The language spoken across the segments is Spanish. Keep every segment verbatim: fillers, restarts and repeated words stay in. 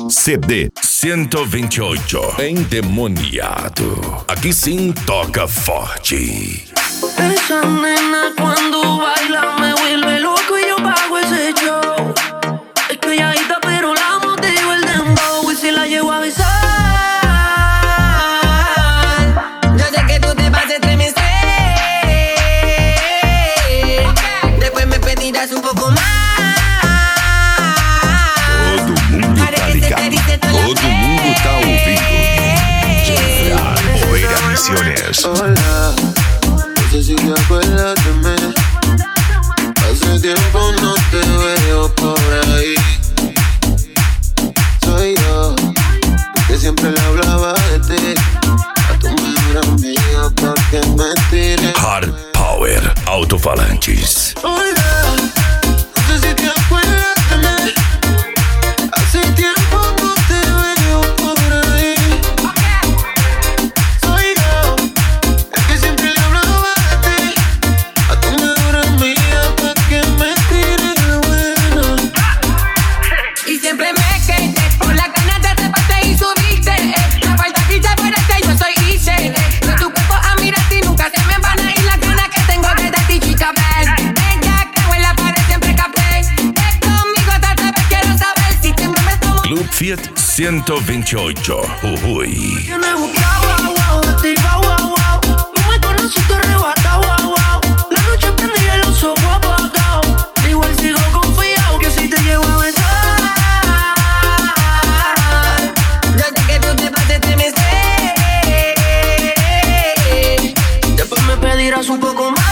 C D cento e vinte e oito. Endemoniado. Aqui sim toca forte. Esa nena cuando baila me vuelve loco y yo pago ese show. Es calladita pero la motivo el dembow y si la llevo a besar. Yo sé que tú te vas a estremecer. Después me pedirás un poco más. Todo mundo tá ligado. Todo mundo tá ouvindo. Poeira Misiones. Hola, no sé si te acuerdas de mí. Hace tiempo no te veo por ahí. Soy yo, que siempre le hablaba de ti. A tu mejor amiga porque me tiré. Hard Power Alto-Falantes. Hola, no sé si te acuerdas de mí. Hace tiempo no te veo por ahí. Soy yo, el que siempre le hablaba de ti. A tu mejor amiga pa' que me tire buena. Y siempre me quedé por la ganas de treparte y subirte. La falta que te parece yo soy Iche. De tu cuerpo a mirarte y nunca se me van a ir las ganas que tengo de ti, chica, ven. Ella creo en la pared siempre capé. Es conmigo otra vez quiero saber si siempre me tomo. Club Fiat cento e vinte e oito. Uy. Yo me buscaba, wow, wow, de ti, wow, wow, wow. No me conociste arrebatado, wow, wow. La noche prendí el oso, guapo, apagado. Igual sigo confiado que si te llevo a besar. Yo sé que tú te vas a estremecer. Después me pedirás un poco más.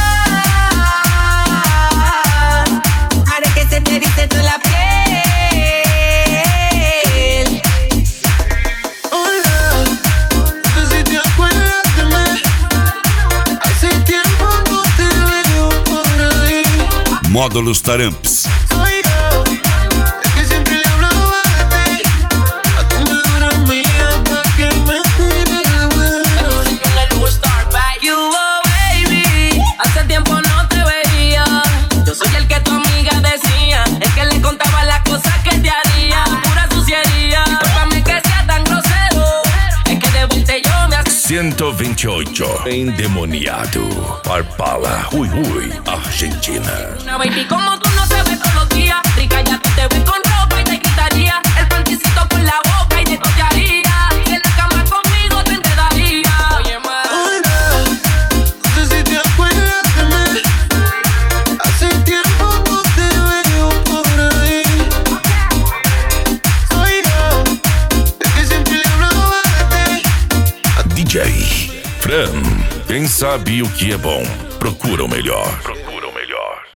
Haré que se te erice toda la piel. Hola, no sé si te acuerdas de mí. Hace tiempo no te veo por ahí. Módulos Taramps. Soy yo, el que siempre le hablaba de ti. A tu mejor amiga pa' que me tire buena. You, oh, baby, hace tiempo no te veía. Yo soy el que tu amiga decía, el que le contaba las cosas que te haría. Pura suciería, discúlpame que sea tan grosero. Es que de vuelta yo me hace. cento e vinte e oito. Endemoniado. Parpala. Ui, ui. Argentina. Una baby como tú no se ve todos los días. Rica ya tú te ves con ropa y te quitaría el panticito con la boca y te toquearía. Y en la cama conmigo te enredaría. Oye, ma. Hola, no sé si te acuerdas de mí. Hace tiempo no te veo por ahí. Soy yo, el que siempre le hablaba de ti. D J Fran. Quem sabe o que é bom, procura o melhor.